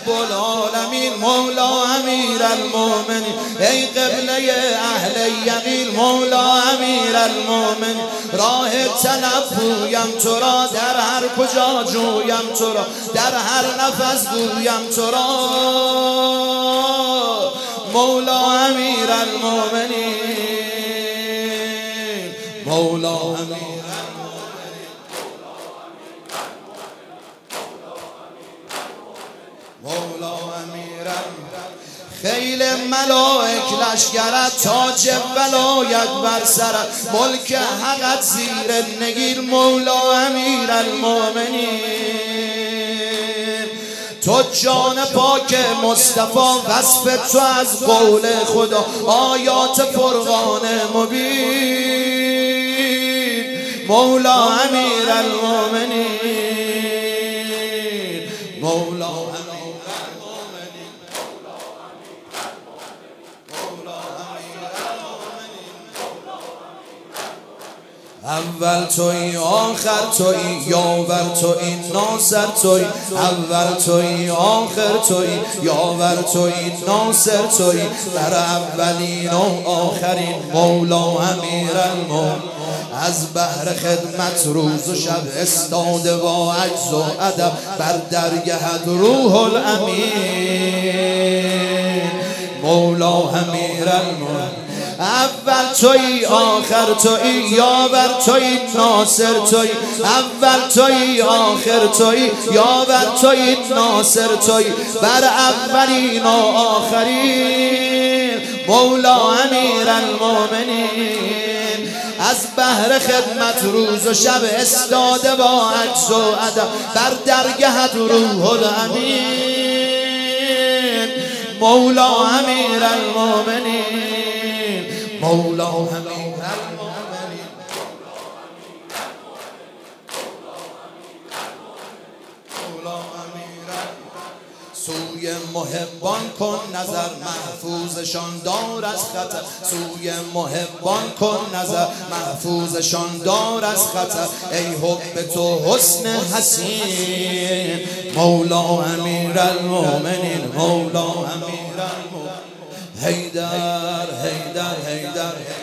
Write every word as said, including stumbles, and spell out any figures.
رب العالمین مولا امیر المؤمنین، ای قبله اهل یقین مولا امیر المؤمنین. راه طلب پویم تو را، در هر کجا جویم تو را، در هر نفس گویم تو را، مولا امیر المؤمنین، مولا امیر مولا امیر. خیل ملائک لشکرت، تاج ولایت بر سرت، ملک حقت زیر نگیر مولا امیر المؤمنین. تو جان پاک مصطفی، وصف تو از قول خدا، آیات فرقان مبین مولا امیر المؤمنین، مولا اول توی آخر توی، یاور توی ناصر توی، اول توی آخر توی، یاور توی ناصر توی، در اولین و آخرین مولا امیر المؤمنین. از بحر خدمت روز و شب استاده با عجز و ادب، بر درگهت روح الامین مولا امیر المؤمنین. اول توی آخر توی، یاور توی ناصر توی، اول توی آخر توی، یاور توی ناصر توی، بر اولین و آخرین مولا امیر المؤمنین. از بحر خدمت روز و شب استاده با عجز و ادب، بر درگهت روح الامین مولا امیر المؤمنین، مولا امیر المؤمنین. سوی محبان کن نظر، محفوظشان دار از خطر، سوی محبان کن نظر، محفوظشان دار از خطر. ای حب تو حسن حسین مولا امیر المؤمنین، مولا امیر المؤمنین. حیدر حیدر حیدر